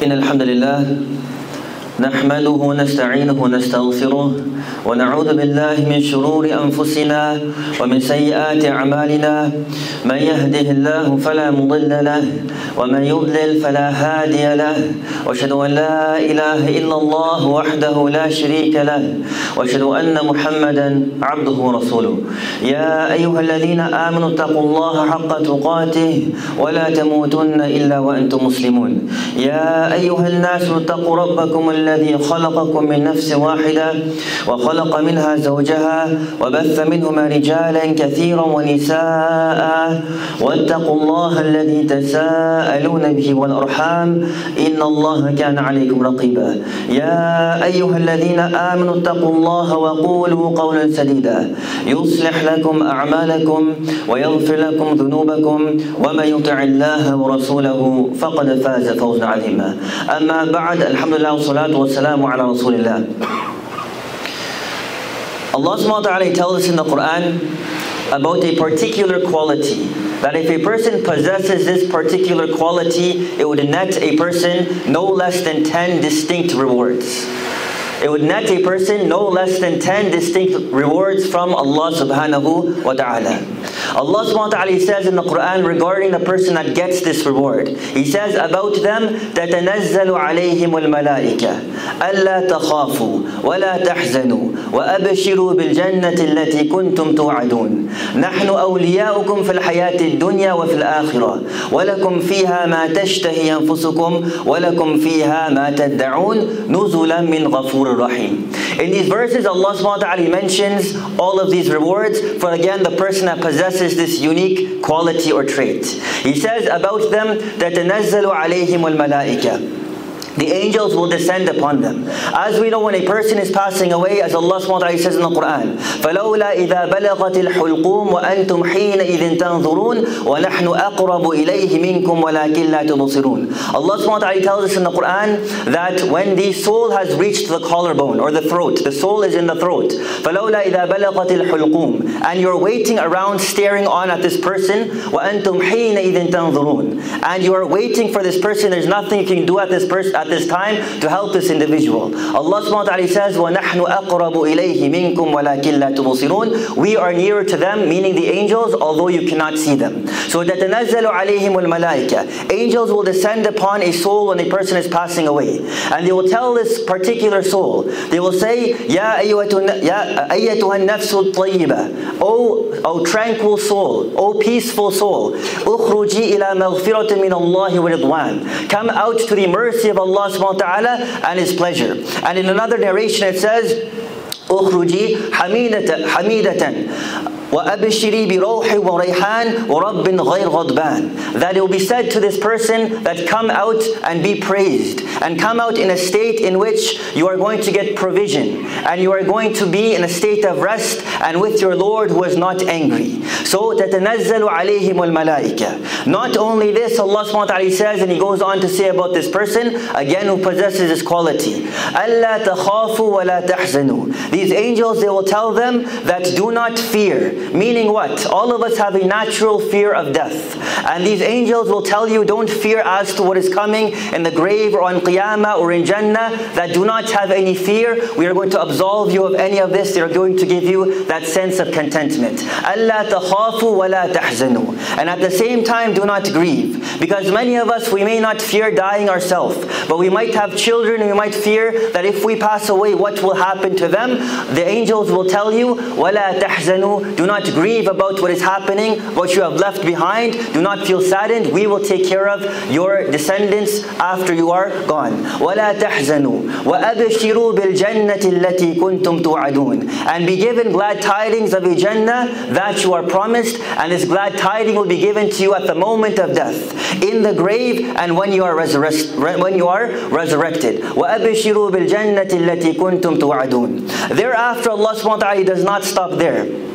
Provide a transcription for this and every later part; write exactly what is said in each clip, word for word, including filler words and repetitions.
إن الحمد لله نحمده ونستعينه ونستغفره ونعوذ بالله من شرور أنفسنا ومن سيئات أعمالنا. من يهده الله فلا مضل له ومن يضلل فلا هادي له، وأشهد أن لا إله إلا الله وحده لا شريك له، وأشهد أن محمدا عبده ورسوله. يا أيها الذين آمنوا اتقوا الله حق تقاته ولا تموتن إلا وأنتم مسلمون. يا أيها الناس اتقوا ربكم الذي خلقكم من نفس واحدة وخلق منها زوجها وبث منهما رجالا كثيرا ونساء، واتقوا الله الذي تساءلون به والأرحام إن الله كان عليكم رقيبا. يا أيها الذين آمنوا اتقوا الله وقولوا قولا سديدا يصلح لكم أعمالكم ويغفر لكم ذنوبكم، ومن يطع الله ورسوله فقد فاز فوزا عظيما. أما بعد، الحمد لله والصلاة والسلام على رسول الله. Allah subhanahu wa ta'ala tells us in the Quran about a particular quality, that if a person possesses this particular quality, it would net a person no less than ten distinct rewards. It would net a person no less than ten distinct rewards from Allah subhanahu wa ta'ala. Allah subhanahu wa ta'ala says in the Quran regarding the person that gets this reward, He says about them, تَتَنَزَّلُ عَلَيْهِمُ الْمَلَائِكَةُ أَلَّا تَخَافُوا وَلَا تَحْزَنُوا وَأَبْشِرُوا بِالْجَنَّةِ الَّتِي كُنْتُمْ تُوعَدُونَ نَحْنُ أَوْلِيَاؤُكُمْ فِي الْحَيَاةِ الدُّنْيَا وَفِي الْآخِرَةِ وَلَكُمْ فِيهَا مَا تَشْتَهِي أَنفُسُكُمْ وَلَكُمْ فِيهَا مَا تَدَّعُونَ نُزُلًا مِنْ غَفُورٍ رَحِيمٍ. In these verses, Allah subhanahu wa ta'ala mentions all of these rewards for, again, the person that possesses this unique quality or trait. He says about them, تَتَنَزَّلُ عَلَيْهِمُ الْمَلَائِكَةُ. The angels will descend upon them. As we know, when a person is passing away, as Allah subhanahu wa ta'ala says in the Quran, فَلَوْلَا إِذَا بَلَغَتِ الْحُلْقُومُ وَأَنْتُمْ حِينَئِذٍ تَنْظُرُونَ وَنَحْنُ أَقْرَبُ إِلَيْهِ مِنْكُمْ وَلَكِنْ لَا تُبْصِرُونَ. Allah subhanahu wa ta'ala tells us in the Quran that when the soul has reached the collarbone or the throat, the soul is in the throat, فَلَوْلَا إِذَا بَلَغَتِ الْحُلْقُومُ, and you're waiting around staring on at this person, وَأَنْتُمْ حِينَئِذٍ تَنْظُرُونَ, and you are waiting for this person, there's nothing you can do at this person at this time to help this individual. Allah subhanahu wa ta'ala says, وَنَحْنُ أَقْرَبُ إِلَيْهِ مِنْكُمْ وَلَكِنْ لَا تُبْصِرُونَ. We are nearer to them, meaning the angels, although you cannot see them. So تَتَنَزَّلُ عَلَيْهِمُ الْمَلَائِكَةِ. Angels will descend upon a soul when a person is passing away, and they will tell this particular soul, they will say, يَا أَيَّتُهَا النَّفْسُ الطَّيِّبَةِ, O, O tranquil soul, O peaceful soul, أُخْرُجِي إِلَى مَغْفِرَةٍ مِّنَ اللَّهِ وَرِضْوَانٍ. Come out to the mercy of Allah subhanahu wa ta'ala and His pleasure. And in another narration it says, أُخْرُجِي حَمِيدَةً وَأَبْشِرِي بِرَوْحٍ وَرَيْحَانٍ وَرَبٍّ غَيْرِ غَضْبَانٍ. That it will be said to this person that come out and be praised, and come out in a state in which you are going to get provision, and you are going to be in a state of rest and with your Lord who is not angry. So تَتَنَزَّلُ عَلَيْهِمُ الْمَلَائِكَةِ. Not only this, Allah subhanahu wa ta'ala says, and He goes on to say about this person, again who possesses this quality, أَلَّا تَخَافُوا وَلَا تَحْزَنُوا. These angels, they will tell them that do not fear. Meaning what? All of us have a natural fear of death. And these angels will tell you, don't fear as to what is coming in the grave or on Qiyamah or in Jannah. That do not have any fear. We are going to absolve you of any of this. They are going to give you that sense of contentment. أَلَّا تَخَافُوا وَلَا تَحْزَنُوا. And at the same time, do not grieve. Because many of us, we may not fear dying ourselves, but we might have children and we might fear that if we pass away, what will happen to them? The angels will tell you, وَلَا تَحْزَنُوا. Do not grieve about what is happening, what you have left behind. Do not feel saddened. We will take care of your descendants after you are gone. وَلَا تَحْزَنُوا وَأَبْشِرُوا بِالْجَنَّةِ الَّتِي كُنْتُمْ تُوعَدُونَ. And be given glad tidings of a Jannah that you are promised, and this glad tiding will be given to you at the moment of death, in the grave, and when you are resurrected. When you are resurrected. وَأَبْشِرُوا بِالْجَنَّةِ الَّتِي كُنْتُمْ تُوعَدُونَ. Thereafter, Allah subhanahu wa ta'ala does not stop there.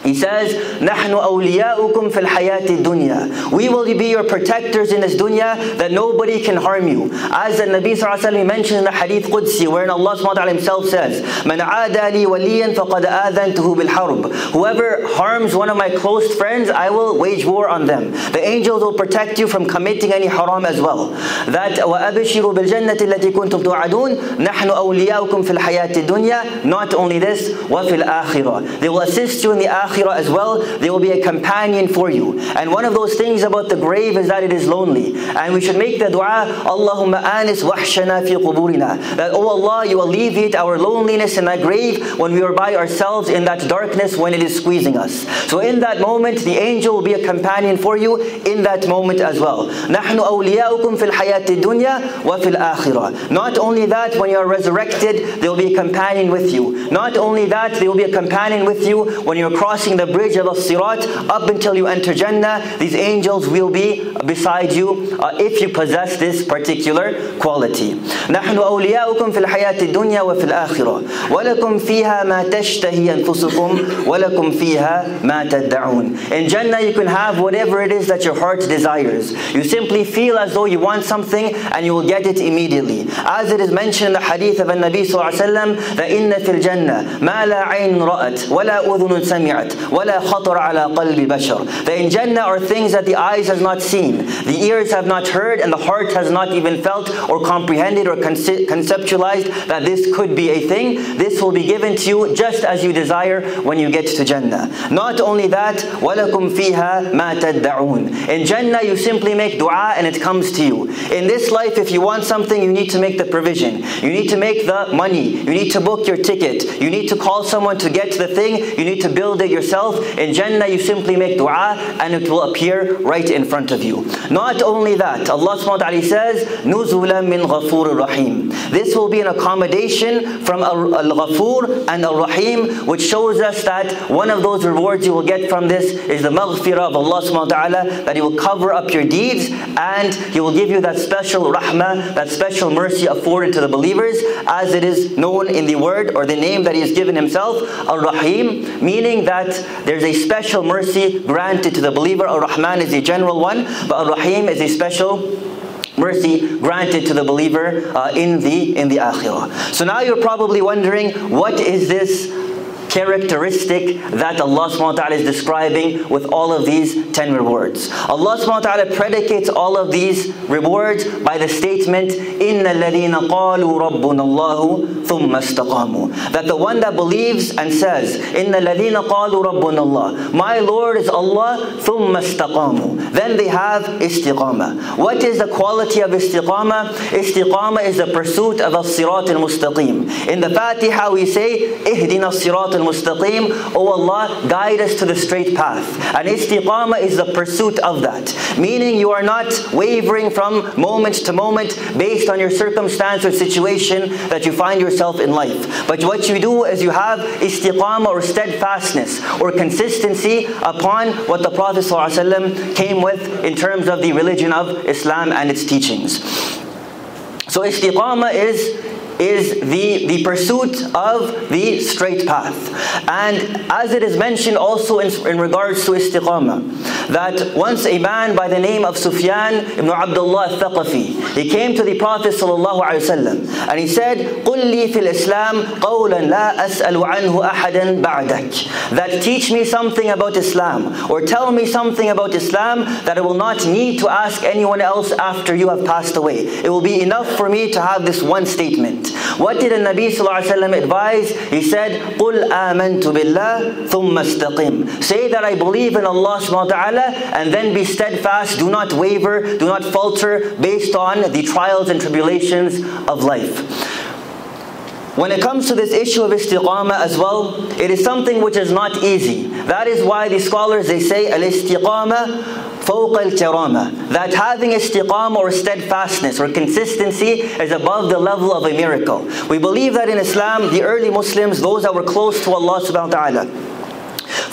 He says, نَحْنُ أَوْلِيَاؤُكُمْ فِي الْحَيَاةِ الدُّنْيَا. We will be your protectors in this dunya, that nobody can harm you. As the Nabi sallallahu alaihi wasallam mentioned in the Hadith Qudsi, wherein Allah subhanahu wa ta'ala himself says, مَنْ عَادَ لِي وَلِيًّا فَقَدْ آذَنْتُهُ بِالْحَرْبِ. Whoever harms one of my close friends, I will wage war on them. The angels will protect you from committing any haram as well. That وَأَبْشِرُوا بِالْجَنَّةِ الَّتِي كُنْتُمْ تُوعَدُونَ نَحْنُ أَوْلِيَاؤُكُمْ فِي الْحَيَاةِ الدُّنْيا. Not only this, وَفِي الْآخِرَةِ. They will assist you in the akhirah as well. They will be a companion for you. And one of those things about the grave is that it is lonely. And we should make the dua, Allahumma anis wahshana fi quburina. That, oh Allah, you alleviate our loneliness in that grave when we are by ourselves in that darkness when it is squeezing us. So in that moment, the angel will be a companion for you in that moment as well. نَحْنُ أَوْلِيَاؤُكُمْ فِي الْحَيَاةِ الدُّنْيا وَفِي الْآخِرَةِ. Not only that, when you are resurrected, they will be a companion with you. Not only that, they will be a companion with you when you're crossing the bridge of Sirat up until you enter Jannah. These angels will be beside you uh, if you possess this particular quality. نحن أولياؤكم في الحياة الدنيا وفي الآخرة ولكم فيها ما تشتهي أنفسكم ولكم فيها ما تدعون. In Jannah you can have whatever it is that your heart desires. You simply feel as though you want something and you will get it immediately. As it is mentioned in the hadith of the Nabi sallallahu alaihi wasallam, that إن في الجنة ما لا عين رأت ولا أذن سمعت ولا خطر على قلب بشر. That in Jannah are things that the eyes has not seen, the ears have not heard, and the heart has not even felt or comprehended or conce- conceptualized that this could be a thing. This will be given to you just as you desire when you get to Jannah. Not only that, وَلَكُمْ فِيهَا مَا تَدَّعُونَ. In Jannah you simply make dua and it comes to you. In this life, if you want something, you need to make the provision. You need to make the money. You need to book your ticket. You need to call someone to get the thing. You need to build it yourself. In Jannah you simply make dua and it will appear right in front of you. Not only that, Allah subhanahu wa ta'ala says, نُزُلًا مِّن غَفُورٍ رَحِيمٍ. This will be an accommodation from Al-Ghafur and Al-Rahim, which shows us that one of those rewards you will get from this is the maghfirah of Allah subhanahu wa ta'ala, that He will cover up your deeds and He will give you that special rahmah, that special mercy afforded to the believers, as it is known in the word or the name that He has given Himself, Ar-Rahim, meaning that there's a special mercy granted to the believer. Ar-Rahman is a general one, but Ar-Rahim is a special mercy granted to the believer uh, in the in the akhirah. So now you're probably wondering, what is this characteristic that Allah subhanahu wa ta'ala is describing with all of these ten rewards? Allah subhanahu wa ta'ala predicates all of these rewards by the statement, إِنَّ الَّذِينَ قَالُوا رَبُّنَا اللَّهُ ثُمَّ اسْتَقَامُوا. That the one that believes and says, إِنَّ الَّذِينَ قَالُوا رَبُّنَا اللَّهُ, my Lord is Allah, ثُمَّ اسْتَقَامُوا, then they have istiqamah. What is the quality of istiqamah? Istiqamah is the pursuit of as-sirat al-mustaqim. In the Fatiha we say, إِهْدِنَا الصِّرَاطَ الْمُسْتَقِيمِ, oh Allah, guide us to the straight path. And istiqamah is the pursuit of that. Meaning you are not wavering from moment to moment based on your circumstance or situation that you find yourself in life. But what you do is you have istiqamah or steadfastness or consistency upon what the Prophet ﷺ came with in terms of the religion of Islam and its teachings. So istiqamah is is the, the pursuit of the straight path. And as it is mentioned also in, in regards to istiqamah, that once a man by the name of Sufyan ibn Abdullah al-Thaqafi, he came to the Prophet sallallahu alaihi wasallam and he said, قُلْ لِي فِي الْإِسْلَامِ قَوْلًا لَا أَسْأَلُ عَنْهُ أَحَدًا بَعْدَكَ. That teach me something about Islam, or tell me something about Islam that I will not need to ask anyone else after you have passed away. It will be enough for me to have this one statement. What did the Nabi sallallahu alaihi wasallam advise? He said, قُلْ آمَنْتُ بِاللَّهِ ثُمَّ اسْتَقِمْ. Say that I believe in Allah subhanahu wa ta'ala and then be steadfast. Do not waver, do not falter based on the trials and tribulations of life. When it comes to this issue of istiqamah as well, it is something which is not easy. That is why the scholars, they say, al-istiqamah فوق الكرامة, that having istiqamah or steadfastness or consistency is above the level of a miracle. We believe that in Islam, the early Muslims, those that were close to Allah subhanahu wa ta'ala,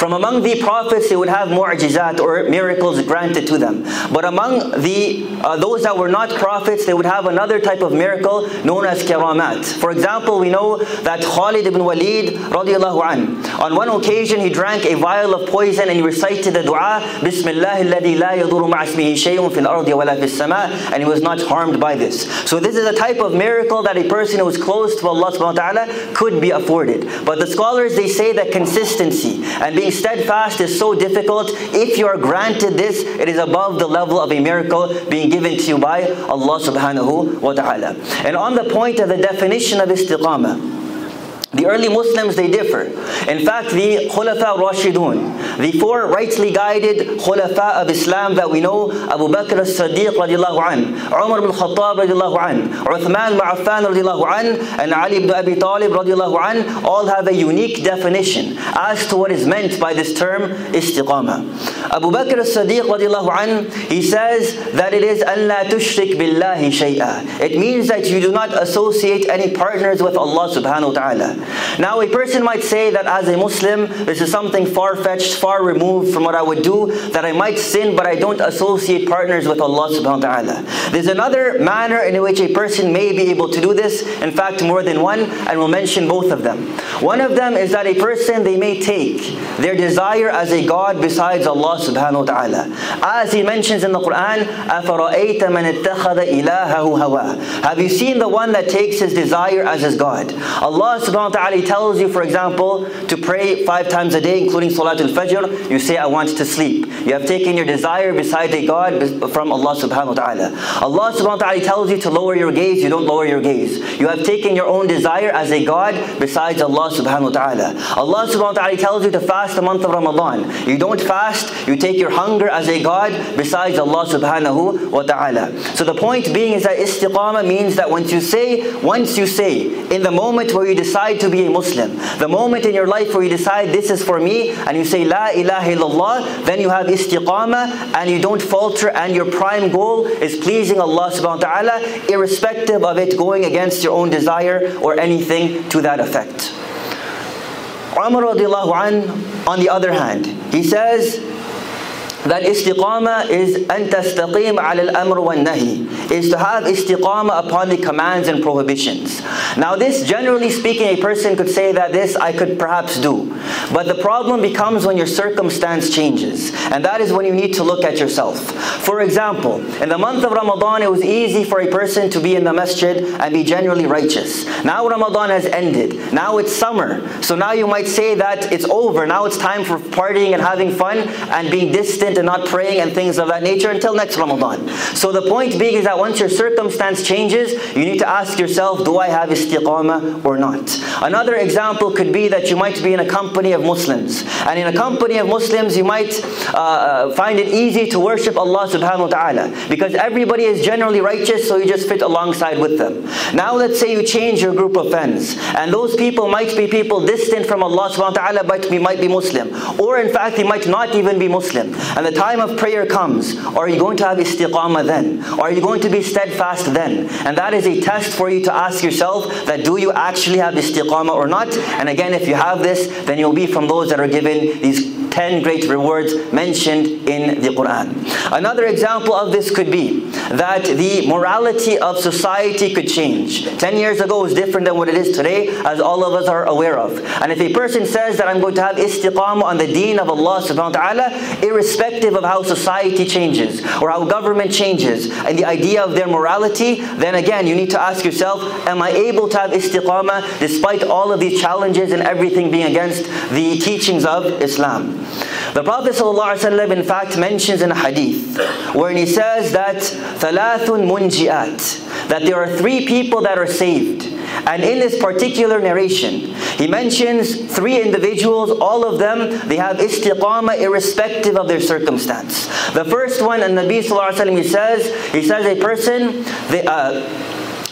From among the prophets, they would have mu'jizat or miracles granted to them. But among the uh, those that were not prophets, they would have another type of miracle known as karamat. For example, we know that Khalid ibn Walid radiallahu an, on one occasion he drank a vial of poison and he recited the dua, Bismillah alladhi la yadurru ma'a ismihi shay'un fil ardi wa la fis sama', and he was not harmed by this. So this is a type of miracle that a person who is close to Allah subhanahu wa ta'ala could be afforded. But the scholars, they say that consistency and being steadfast is so difficult. If you are granted this, it is above the level of a miracle being given to you by Allah subhanahu wa ta'ala. And on the point of the definition of istiqamah, the early Muslims, they differ. In fact, the Khulafa Rashidun, the four rightly guided Khulafa of Islam that we know, Abu Bakr as-Siddiq radiallahu an, Umar ibn Khattab radiallahu an, Uthman ibn Affan radiallahu an, and Ali ibn Abi Talib radiallahu an, all have a unique definition as to what is meant by this term istiqamah. Abu Bakr as-Siddiq radiallahu an, he says that it is an la tushrik billahi shay'a. It means that you do not associate any partners with Allah subhanahu wa ta'ala. Now a person might say that as a Muslim, this is something far-fetched, far removed from what I would do, that I might sin but I don't associate partners with Allah subhanahu wa ta'ala. There's another manner in which a person may be able to do this, in fact more than one, and we'll mention both of them. One of them is that a person, they may take their desire as a God besides Allah subhanahu wa ta'ala. As he mentions in the Quran, أَفَرَأَيْتَ مَنِ اتَّخَذَ إِلَهَهُ هَوَى. Have you seen the one that takes his desire as his God? Allah subhanahu wa ta'ala tells you, for example, to pray five times a day, including Salatul Fajr. You say, I want to sleep. You have taken your desire beside a God from Allah subhanahu wa ta'ala. Allah subhanahu wa ta'ala tells you to lower your gaze. You don't lower your gaze. You have taken your own desire as a God besides Allah subhanahu wa ta'ala. Allah subhanahu wa ta'ala tells you to fast the month of Ramadan. You don't fast. You take your hunger as a God besides Allah subhanahu wa ta'ala. So the point being is that istiqamah means that once you say, once you say, in the moment where you decide to be a Muslim, the moment in your life where you decide this is for me, and you say La ilaha illallah, then you have istiqamah and you don't falter, and your prime goal is pleasing Allah subhanahu wa ta'ala, irrespective of it going against your own desire or anything to that effect. Umar radiallahu an, on the other hand, he says that istiqamah is أن تستقيم على الأمر والنهي, is to have istiqamah upon the commands and prohibitions. Now this, generally speaking, a person could say that this I could perhaps do. But the problem becomes when your circumstance changes. And that is when you need to look at yourself. For example, in the month of Ramadan, it was easy for a person to be in the masjid and be generally righteous. Now Ramadan has ended. Now it's summer. So now you might say that it's over. Now it's time for partying and having fun and being distant and not praying and things of that nature until next Ramadan. So the point being is that once your circumstance changes, you need to ask yourself, do I have istiqamah or not? Another example could be that you might be in a company of Muslims. And in a company of Muslims, you might uh, find it easy to worship Allah subhanahu wa ta'ala, because everybody is generally righteous, so you just fit alongside with them. Now let's say you change your group of friends, and those people might be people distant from Allah subhanahu wa ta'ala, but might be Muslim. Or in fact, they might not even be Muslim. And the time of prayer comes, are you going to have istiqamah then? Are you going to be steadfast then? And that is a test for you to ask yourself that do you actually have istiqamah or not? And again, if you have this, then you'll be from those that are given these ten great rewards mentioned in the Quran. Another example of this could be that the morality of society could change. Ten years ago was different than what it is today, as all of us are aware of. And if a person says that I'm going to have istiqamah on the deen of Allah subhanahu wa ta'ala, irrespective of how society changes or how government changes and the idea of their morality, then again you need to ask yourself, am I able to have istiqamah despite all of these challenges and everything being against the teachings of Islam? The Prophet ﷺ in fact mentions in a hadith where he says that ثَلَاثٌ مُنْجِئَاتٌ, that there are three people that are saved. And in this particular narration, he mentions three individuals, all of them, they have istiqamah irrespective of their circumstance. The first one, and Nabi Sallallahu Alaihi Wasallam, he says, he says a person, they, uh,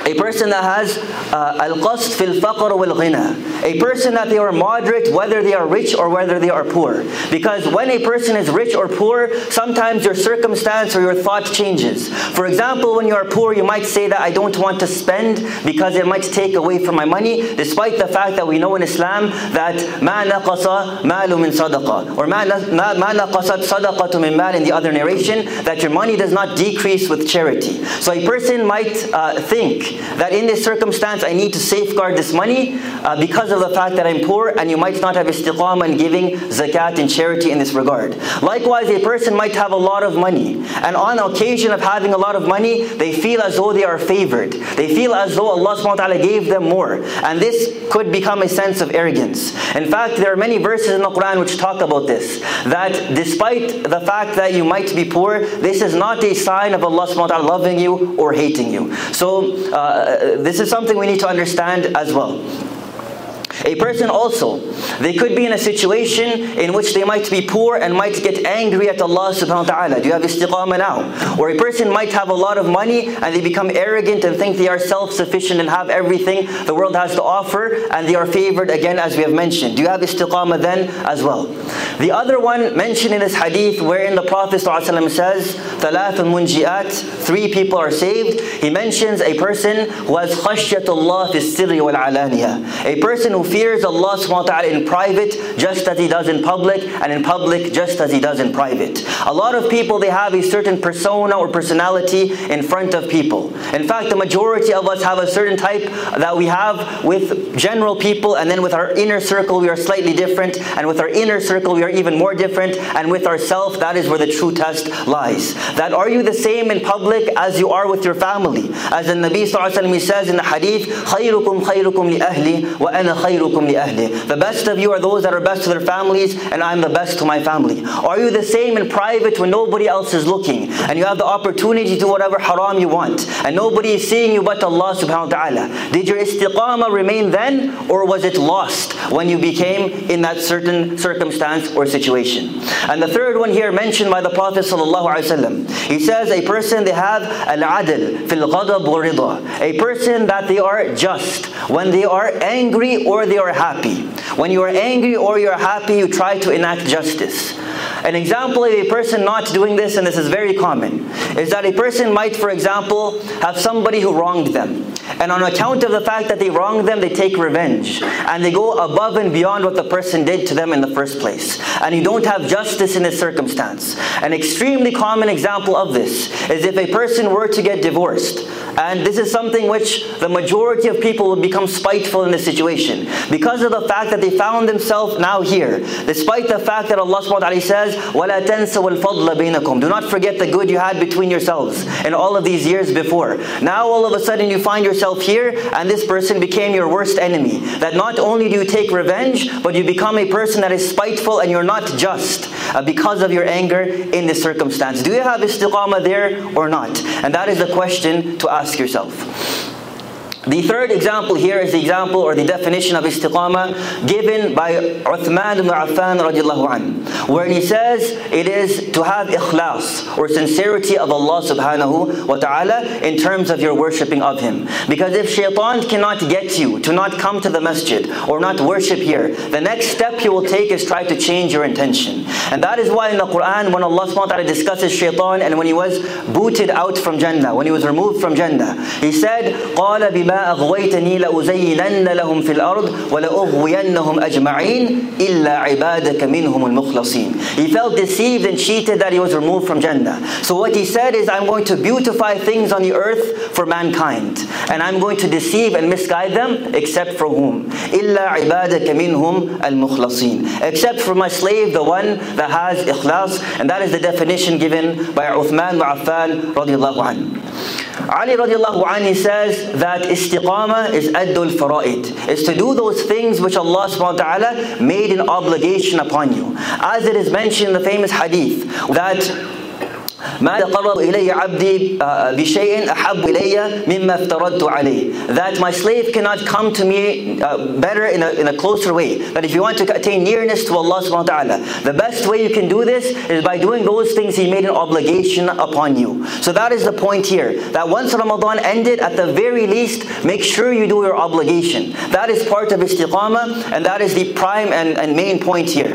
A person that has uh, al-qasd fil faqr wal ghina. A person that they are moderate whether they are rich or whether they are poor. Because when a person is rich or poor, sometimes your circumstance or your thought changes. For example, when you are poor, you might say that I don't want to spend because it might take away from my money, despite the fact that we know in Islam that ma naqasa malu min sadaqa, or ma naqasat sadaqatu min mal in the other narration, that your money does not decrease with charity. So a person might uh, think that in this circumstance I need to safeguard this money uh, because of the fact that I'm poor, and you might not have istiqamah in giving zakat and charity in this regard. Likewise, a person might have a lot of money, and on occasion of having a lot of money, they feel as though they are favored. They feel as though Allah subhanahu wa ta'ala gave them more, and this could become a sense of arrogance. In fact, there are many verses in the Quran which talk about this, that despite the fact that you might be poor, this is not a sign of Allah subhanahu wa ta'ala loving you or hating you. So uh, this is something we need to understand as well. A person also, they could be in a situation in which they might be poor and might get angry at Allah subhanahu wa ta'ala. Do you have istiqamah now? Or a person might have a lot of money and they become arrogant and think they are self-sufficient and have everything the world has to offer, and they are favored again, as we have mentioned. Do you have istiqamah then as well? The other one mentioned in this hadith, wherein the Prophet ﷺ says, ثَلَاثٌ مُنْجِئَاتٌ, three people are saved. He mentions a person who has خَشْيَةُ اللَّهِ فِي السِّرِّ وَالْعَلَانِيَةِ, a person who fears Allah subhanahu wa ta'ala in private just as he does in public, and in public just as he does in private. A lot of people, they have a certain persona or personality in front of people. In fact, the majority of us have a certain type that we have with general people, and then with our inner circle we are slightly different, and with our inner circle we are even more different, and with ourself, that is where the true test lies. That are you the same in public as you are with your family? As the Nabi sallallahu alaihi wasallam says in the hadith, خَيْرُكُمْ خَيْرُكُمْ لِأَهْلِ وَأَنَا خَيْرُكُمْ لِأَهْلِ. The best of you are those that are best to their families, and I'm the best to my family. Are you the same in private when nobody else is looking, and you have the opportunity to do whatever haram you want, and nobody is seeing you but Allah subhanahu wa ta'ala? Did your istiqamah remain then, or was it lost when you became in that certain circumstance or situation? And the third one here mentioned by the Prophet sallallahu alaihi wasallam, he says a person, they have al-adl fil ghadab wa rida, a person that they are just when they are angry or they are happy. When you are angry or you are happy, you try to enact justice. An example of a person not doing this, and this is very common, is that a person might, for example, have somebody who wronged them. And on account of the fact that they wronged them, they take revenge. And they go above and beyond what the person did to them in the first place. And you don't have justice in this circumstance. An extremely common example of this is if a person were to get divorced. And this is something which the majority of people will become spiteful in this situation, because of the fact that they found themselves now here, despite the fact that Allah subhanahu wa ta'ala says, وَلَا تَنْسَوَا الْفَضْلَ بَيْنَكُمْ, do not forget the good you had between yourselves in all of these years before. Now all of a sudden you find yourself here, and this person became your worst enemy. That not only do you take revenge, but you become a person that is spiteful, and you're not just uh, because of your anger in this circumstance. Do you have istiqamah there or not? And that is the question to ask yourself. The third example here is the example or the definition of istiqamah given by Uthman ibn Affan radiallahu anhu, where he says it is to have ikhlas or sincerity of Allah subhanahu wa ta'ala in terms of your worshipping of Him. Because if shaitan cannot get you to not come to the masjid or not worship here, the next step he will take is try to change your intention. And that is why in the Quran, when Allah subhanahu wa ta'ala discusses shaitan, and when he was booted out from Jannah, when he was removed from Jannah, he said, قَالَ بِمَا أغويتني لأزينن لهم في الأرض ولأغوينهم أجمعين إلا عبادك منهم المخلصين. He felt deceived and cheated that he was removed from Jannah. So what he said is, I'm going to beautify things on the earth for mankind, and I'm going to deceive and misguide them, except for whom? إلا عبادك منهم المخلصين. Except for my slave, the one that has ikhlas. And that is the definition given by Uthman ibn Affan radiallahu anhu. Ali radiallahu anhu says that istiqamah is addul fara'id, is to do those things which Allah subhanahu wa ta'ala made an obligation upon you. As it is mentioned in the famous hadith that ما تقرب إلي عبدي بشيء أحب إلي مما افترضت عليه. That my slave cannot come to me uh, better in a, in a closer way. That if you want to attain nearness to Allah subhanahu wa ta'ala, the best way you can do this is by doing those things He made an obligation upon you. So that is the point here. That once Ramadan ended, at the very least, make sure you do your obligation. That is part of istiqamah, and that is the prime and, and main point here.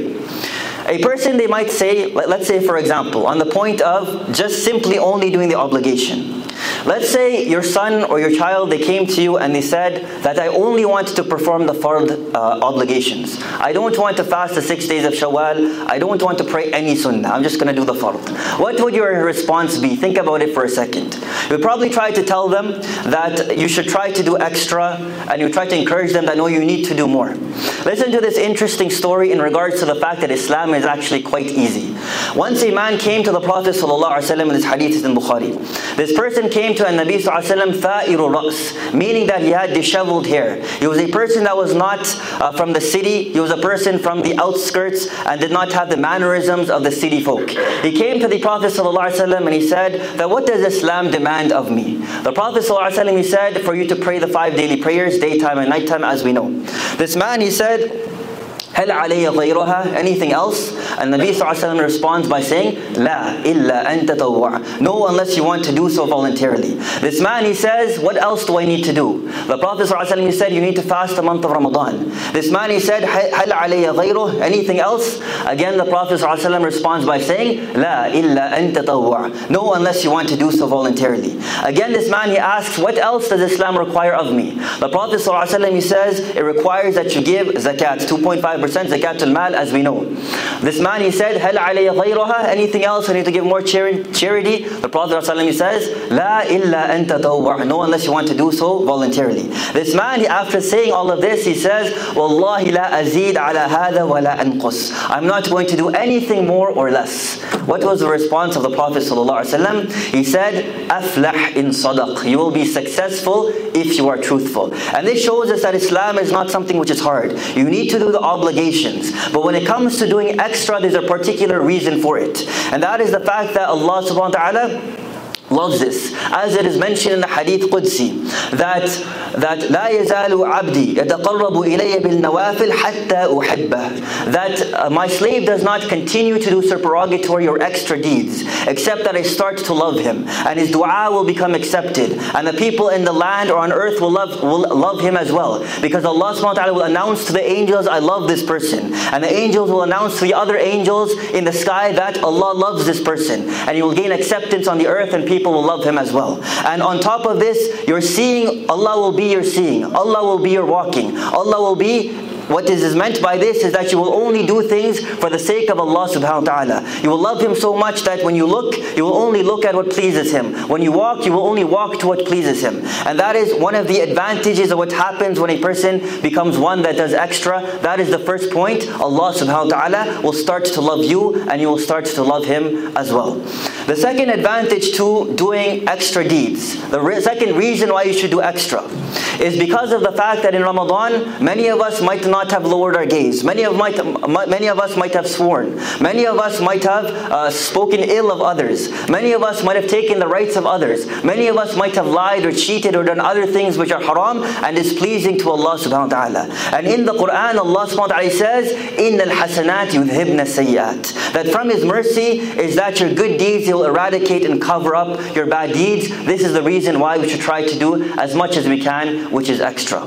A person, they might say, let's say for example, on the point of just simply only doing the obligation. Let's say your son or your child, they came to you and they said that I only want to perform the fard uh, obligations. I don't want to fast the six days of Shawwal. I don't want to pray any sunnah. I'm just going to do the fard. What would your response be? Think about it for a second. You would probably try to tell them that you should try to do extra, and you try to encourage them that no, you need to do more. Listen to this interesting story in regards to the fact that Islam is actually quite easy. Once a man came to the Prophet ﷺ, and this hadith is in Bukhari. This person came to Nabi Sallallahu Alaihi Wasallam fa'iru ra's, meaning that he had disheveled hair. He was a person that was not uh, from the city. He was a person from the outskirts and did not have the mannerisms of the city folk. He came to the Prophet Sallallahu Alaihi Wasallam and he said that what does Islam demand of me? The Prophet Sallallahu Alaihi Wasallam, he said, for you to pray the five daily prayers, daytime and nighttime, as we know. This man, he said, هل علي غيرها? Anything else? And Nabi Sallallahu Alaihi Wasallam responds by saying, لا إلا أن تطوع. No, unless you want to do so voluntarily. This man, he says, what else do I need to do? The Prophet Sallallahu Alaihi Wasallam, he said, you need to fast the month of Ramadan. This man, he said, هل علي غيره? Anything else? Again, the Prophet Sallallahu Alaihi Wasallam responds by saying, لا إلا أن تطوع. No, unless you want to do so voluntarily. Again, this man, he asks, what else does Islam require of me? The Prophet Sallallahu Alaihi Wasallam, he says, it requires that you give zakat, two point five percent zakat al-mal, as we know. This man, he said, هل علي غيرها? Anything else? I need to give more charity. The Prophet ﷺ, he says, لا إلا أن تطوع. No, unless you want to do so voluntarily. This man, he, after saying all of this, he says, والله لا أزيد على هذا ولا أنقص. I'm not going to do anything more or less. What was the response of the Prophet ﷺ? He said, أفلح إن صدق. You will be successful if you are truthful. And this shows us that Islam is not something which is hard. You need to do the obligations. But when it comes to doing extra, there's a particular reason for it. And that is the fact that Allah subhanahu wa ta'ala loves this. As it is mentioned in the Hadith Qudsi, that that لا يزال عبدي يتقرب إلي بالنوافل حتى أحبه. That uh, my slave does not continue to do supererogatory or extra deeds, except that I start to love him, and his dua will become accepted, and the people in the land or on earth will love will love him as well, because Allah subhanahu wa ta'ala will announce to the angels, I love this person, and the angels will announce to the other angels in the sky that Allah loves this person, and you will gain acceptance on the earth, and people will love him as well. And on top of this, you're seeing, Allah will be your seeing, Allah will be your walking, Allah will be. What is, is meant by this is that you will only do things for the sake of Allah subhanahu wa ta'ala. You will love Him so much that when you look, you will only look at what pleases Him. When you walk, you will only walk to what pleases Him. And that is one of the advantages of what happens when a person becomes one that does extra. That is the first point. Allah subhanahu wa ta'ala will start to love you, and you will start to love Him as well. The second advantage to doing extra deeds, the re- second reason why you should do extra, is because of the fact that in Ramadan, many of us might not have lowered our gaze. Many of, might, many of us might have sworn. Many of us might have uh, spoken ill of others. Many of us might have taken the rights of others. Many of us might have lied or cheated or done other things which are haram and displeasing to Allah subhanahu wa ta'ala. And in the Quran, Allah subhanahu wa ta'ala says, إِنَّ الْحَسَنَاتِ يُذْهِبْنَ السَّيِّئَاتِ. That from His mercy is that your good deeds He will eradicate and cover up your bad deeds. This is the reason why we should try to do as much as we can, which is extra.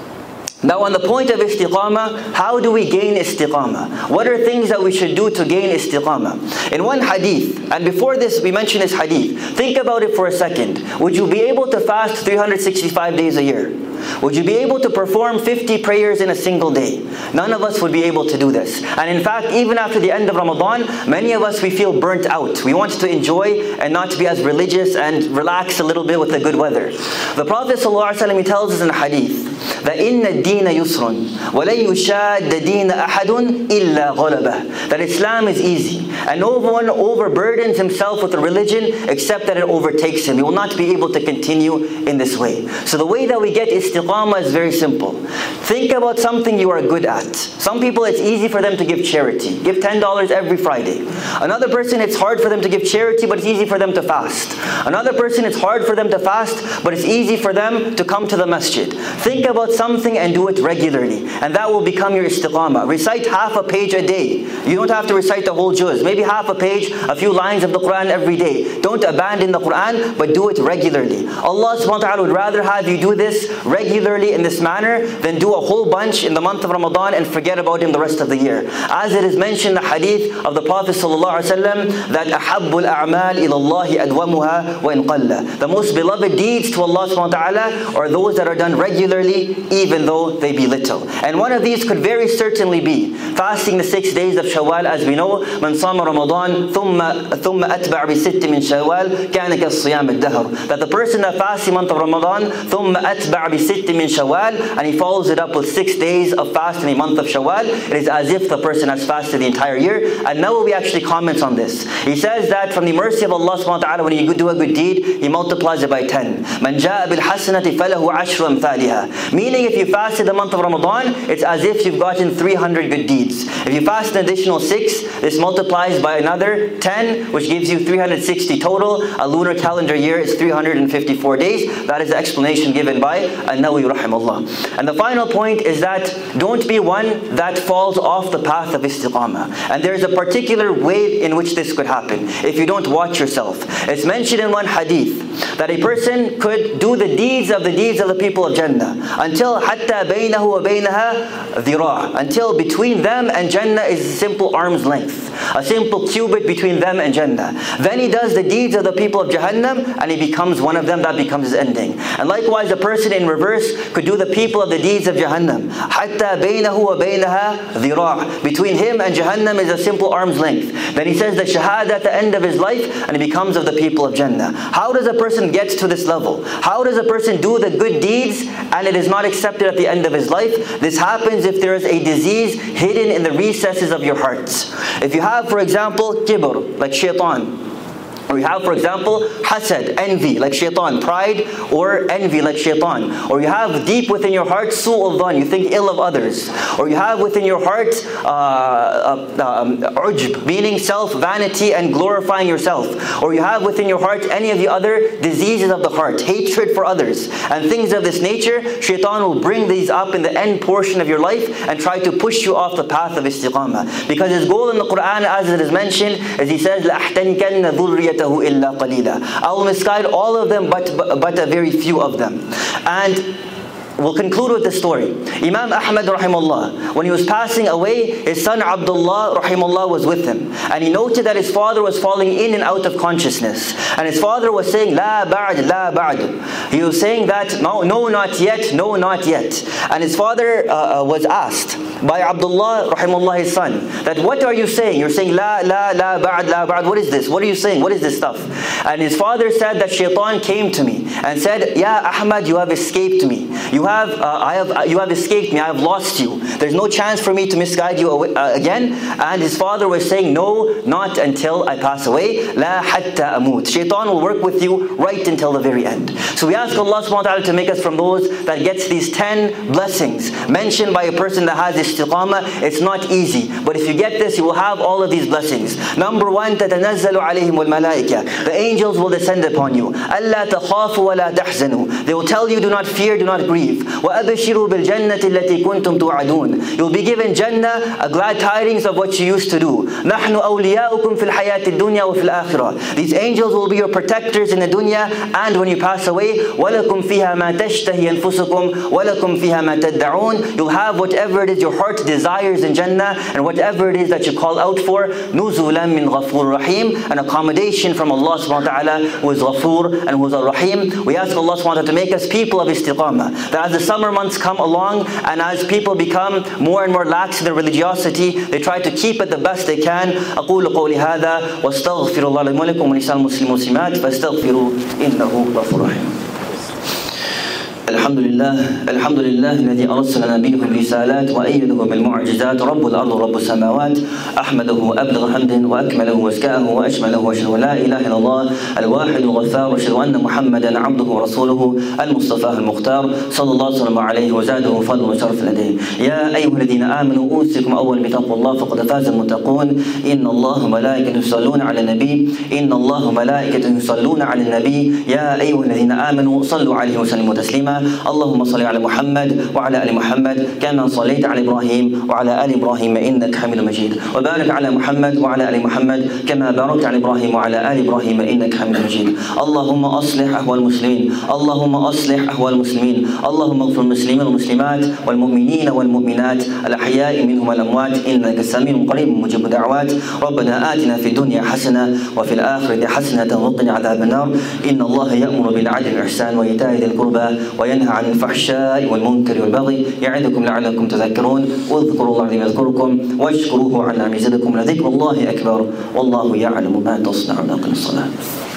Now on the point of istiqamah, how do we gain istiqamah? What are things that we should do to gain istiqamah? In one hadith, and before this we mentioned this hadith, think about it for a second. Would you be able to fast three hundred sixty-five days a year? Would you be able to perform fifty prayers in a single day? None of us would be able to do this. And in fact, even after the end of Ramadan, many of us, we feel burnt out. We want to enjoy and not to be as religious and relax a little bit with the good weather. The Prophet ﷺ, he tells us in a hadith that إِنَّ الدِّينَ يُسْرٌ وَلَنْ يُشَادَّ دِينَ أَحَدٌ إِلَّا غَلَبَهُ. That Islam is easy, and no one overburdens himself with a religion except that it overtakes him. He will not be able to continue in this way. So the way that we get is istiqamah is very simple. Think about something you are good at. Some people, it's easy for them to give charity. Give ten dollars every Friday. Another person, it's hard for them to give charity, but it's easy for them to fast. Another person, it's hard for them to fast, but it's easy for them to come to the masjid. Think about something and do it regularly, and that will become your istiqamah. Recite half a page a day. You don't have to recite the whole juz. Maybe half a page, a few lines of the Quran every day. Don't abandon the Quran, but do it regularly. Allah subhanahu wa ta'ala would rather have you do this regularly in this manner than do a whole bunch in the month of Ramadan and forget about him the rest of the year. As it is mentioned in the hadith of the Prophet sallallahu alaihi wasallam that أَحَبُّ الْأَعْمَالِ إِلَى اللَّهِ أَدْوَمُهَا وَإِنْ قَلَّ. The most beloved deeds to Allah subhanahu wa ta'ala are those that are done regularly, even though they be little. And one of these could very certainly be fasting the six days of Shawwal. As we know, مَنْ صَامَ رَمَضَانَ ثُمَّ ثُمَّ أَتْبَعَ بِسِتِّ مِنْ شَوَّالَ كَانَ كَالصِّيَامِ الدَّهْرِ. That the person that fasts the month of Ramadan, ثُمَّ أَتْبَعَ بِسِتِّ مِنْ شَوَّالَ, and he follows it up with six days of fast in the month of Shawwal, it is as if the person has fasted the entire year. And Nawawi actually comments on this. He says that from the mercy of Allah subhanahu wa ta'ala, when you do a good deed, He multiplies it by ten. مَنْ جَاءَ بِالْحَسَنَةِ فَلَهُ عَشْرُ أَمْثَالِهَا. Meaning if you fasted the month of Ramadan, it's as if you've gotten three hundred good deeds. If you fast an additional six, this multiplies by another ten, which gives you three hundred sixty total. A lunar calendar year is three hundred fifty-four days. That is the explanation given by An-Nawawi rahimahullah. And the final point is that don't be one that falls off the path of istiqamah. And there is a particular way in which this could happen if you don't watch yourself. It's mentioned in one hadith that a person could do the deeds of the deeds of the people of Jannah until حَتَّى بَيْنَهُ وَبَيْنَهَا ذِرَاعٌ, until between them and Jannah is a simple arm's length, a simple cubit between them and Jannah. Then he does the deeds of the people of Jahannam and he becomes one of them. That becomes his ending. And likewise, a person in reverse could do the people of the deeds of Jahannam. حَتَّى بَيْنَهُ وَبَيْنَهَا ذِرَاعٌ. Between him and Jahannam is a simple arm's length. Then he says the shahada at the end of his life and he becomes of the people of Jannah. How does a person get to this level? How does a person do the good deeds and it is not accepted at the end of his life? This happens if there is a disease hidden in the recesses of your hearts. If you have, for example, kibr, like shaitan, or you have, for example, hasad, envy, like shaitan, pride or envy, like shaitan. Or you have deep within your heart, su'ul dhan, you think ill of others. Or you have within your heart, uh, uh, um, ujb, meaning self-vanity and glorifying yourself. Or you have within your heart any of the other diseases of the heart, hatred for others, and things of this nature. Shaitan will bring these up in the end portion of your life and try to push you off the path of istiqamah. Because his goal in the Quran, as it is mentioned, is he says, لَأَحْتَنِكَنَّ ذُرِّيَّةَ إِلَّا قَلِيلًا. I will misguide all of them but, but, but a very few of them. And we'll conclude with this story. Imam Ahmad rahimahullah, when he was passing away, his son Abdullah rahimahullah was with him. And he noted that his father was falling in and out of consciousness. And his father was saying, La ba'd, la ba'd. He was saying that, no, no, not yet, no, not yet. And his father uh, was asked by Abdullah rahimahullah, his son, that what are you saying? You're saying, La, la, la ba'd, la ba'd. What is this? What are you saying? What is this stuff? And his father said that shaitan came to me and said, Ya Ahmad, you have escaped me. You have, uh, I have, uh, you have escaped me. I have lost you. There's no chance for me to misguide you away, uh, again. And his father was saying, no, not until I pass away. La hatta amut. Shaitan will work with you right until the very end. So we ask Allah subhanahu wa ta'ala to make us from those that gets these ten blessings mentioned by a person that has istiqamah. It's not easy, but if you get this, you will have all of these blessings. Number one, تَتَنَزَّلُ عَلَيْهِمُ الْمَلَائِكَةِ. The angels will descend upon you. أَلَّا تَخَافُوا وَلَا تَحْزَنُوا. They will tell you, do not fear, do not grieve. وَأَبْشِرُوا بِالْجَنَّةِ الَّتِي كُنْتُمْ تُوعَدُونَ. You'll be given Jannah, a glad tidings of what you used to do. نَحْنُ أَوْلِيَاؤُكُمْ فِي الْحَيَاةِ الدُّنْيَا وَفِي الْآخِرَةِ. These angels will be your protectors in the dunya and when you pass away. وَلَكُمْ فِيهَا مَا تَشْتَهِي أَنفُسُكُمْ وَلَكُمْ فِيهَا مَا تَدَّعُونَ. You'll have whatever it is your heart desires in Jannah and whatever it is that you call out for. نُزُلًا مِّن غَفُورٍ رَحِيمٍ. An accommodation from Allah subhanahu wa ta'ala who is Ghafoor and who is Ar-Rahim. We ask Allah subhanahu wa ta'ala to make us people of istiqamah. That as the summer months come along and as people become more and more lax in their religiosity, they try to keep it the best they can. أقول قولي هذا واستغفر الله لي ولكم ولسائر المسلمين والمسلمات فاستغفروا إنه غفور رحيم. الحمد لله الحمد لله الذي أرسل نبيه بالرسالات وأيده بالمعجزات، رب الأرض ورب السماوات، أحمده أبلغ حمد وأكمله وأزكاه وأشمله، وأشهد أن لا إله إلا الله الواحد الغفار، وأشهد أن محمدا عبده ورسوله المصطفى المختار، صلى الله وسلم عليه وزاده فضلا وشرف لديه. يا أيها الذين آمنوا أوصيكم أولا بتقوى الله فقد فاز المتقون. إن الله وملائكته يصلون على النبي إن الله وملائكته يصلون على النبي يا أيها الذين آمنوا صلوا عليه وسلموا تسليما. اللهم صل على محمد وعلى آل محمد كما صليت على إبراهيم وعلى آل إبراهيم إنك حميد مجيد، وبارك على محمد وعلى آل محمد كما باركت على إبراهيم وعلى آل إبراهيم إنك حميد مجيد. اللهم أصلح أحوال المسلمين اللهم أصلح أحوال المسلمين اللهم اغفر المسلمين والمسلمات والمؤمنين والمؤمنات الأحياء منهم والأموات إنك سميع قريب مجيب الدعوات. ربنا آتنا في الدنيا حسنة وفي الآخرة حسنة وقنا عذاب النار. إن الله يأمر بالعدل والإحسان وإيتاء ذي القربى وينهى عن الفحشاء والمنكر والبغي يعظكم لعلكم تذكرون. واذكروا الله العظيم يذكركم واشكروه على نعمه يزدكم، لذكر الله أكبر والله يعلم ما تصنعون. أقم الصلاة.